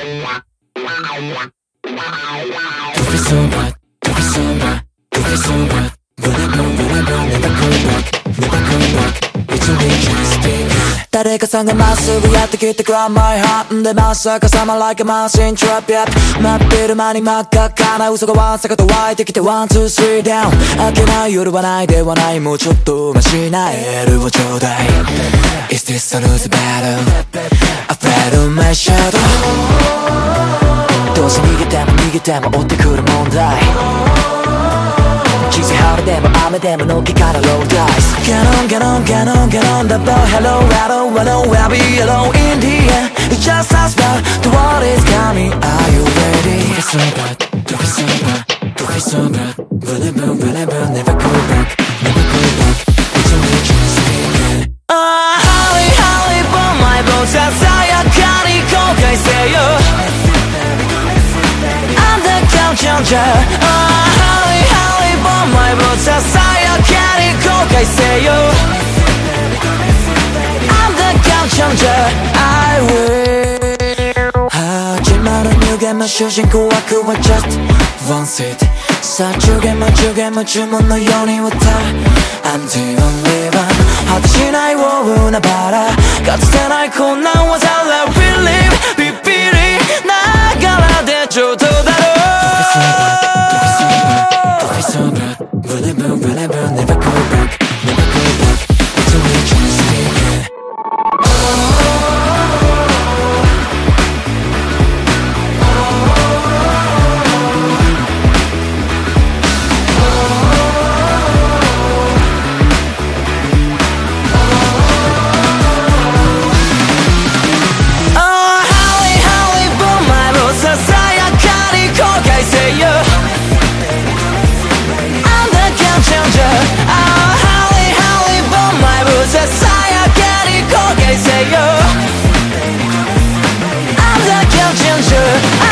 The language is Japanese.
Don't be so bad, don't be so bad, don't be so bad. Whenever, never go back, never go back. It's only just being good. 誰かさんがまっすぐやってきて Grab my heart でまさかさま like a machine trap yep 待ってる間に真っ赤っかな嘘がわんさかと湧いてきて One, two, three down 明けない夜はないではないもうちょっとマシなエールをちょうだい Is this a lose battle? Afraid of my shadow どうせ逃げても追ってくる問題季節晴れでも雨でものきから roll dice Get on, get on, get on, get on the boat Hello, hello, hello, I'll be alone in the end It's just us about the world is coming Are you ready? Don't be so bad, don't be so bad, don't be so bad Whenever, never go back, never go back It's only just beginning Holly, holly, burn my boat ささやかに後悔せよI'm the game changer Holly, holly, burn my boat ささやかに後悔せよI'm the game changer I will 始まるニューゲーム主人公枠は just one seat さあ中元も注文のように歌う I'm the only one 果てしない大海原かつてない困難はさら Believe ビビりながらでちょっとだろう Don't be so bad, don't be so bad Whenever, never go back, never go back It's only just beginning I'm the game changer